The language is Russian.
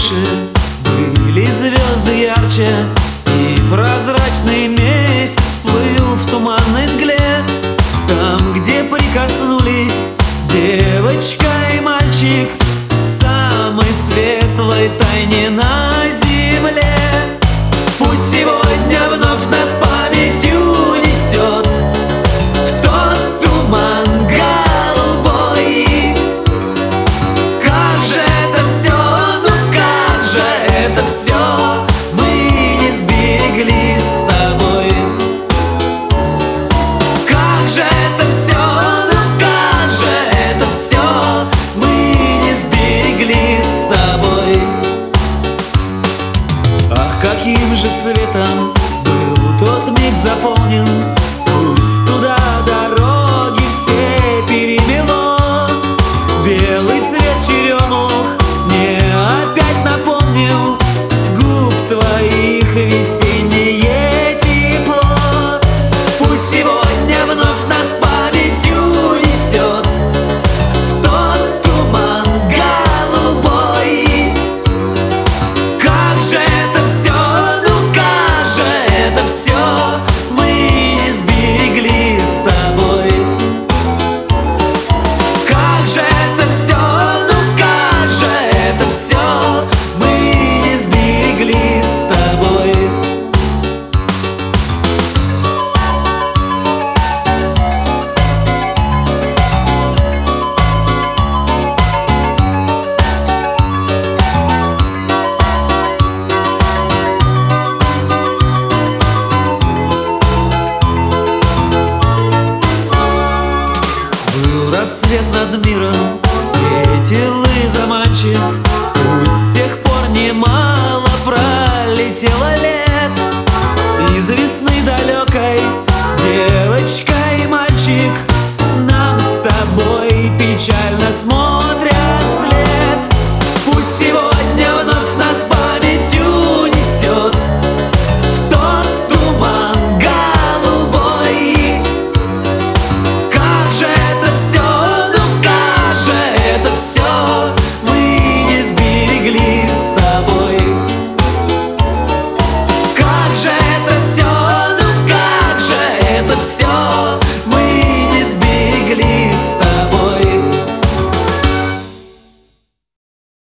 выше, были звезды ярче, и прозрачный месяц плыл в туманной мгле. Там, где прикоснулись девочка и мальчик в самой светлой тайне на земле. Пусть сегодня вновь нас памятью унесет в тот туман голубой. Как же это все, ну как же это все мы не сберегли с тобой. Как же это все, ну как же это все мы не сберегли с тобой. Ах, каким же светом был тот миг заполнен, пусть туда дороги все перемело. Белый цвет черемух мне опять напомнил губ твоих весеннее тепло. Пусть сегодня вновь нас памятью унесет в тот туман голубой. Как же это все, ну как же это все мы не сберегли с тобой. Как же это все, ну как же это все мы не сберегли с тобой. Был рассвет над миром, светил и заманчив. Пусть с тех пор немало пролетело лет. Из весны далекой девочка и мальчик нам с тобой печально смотрят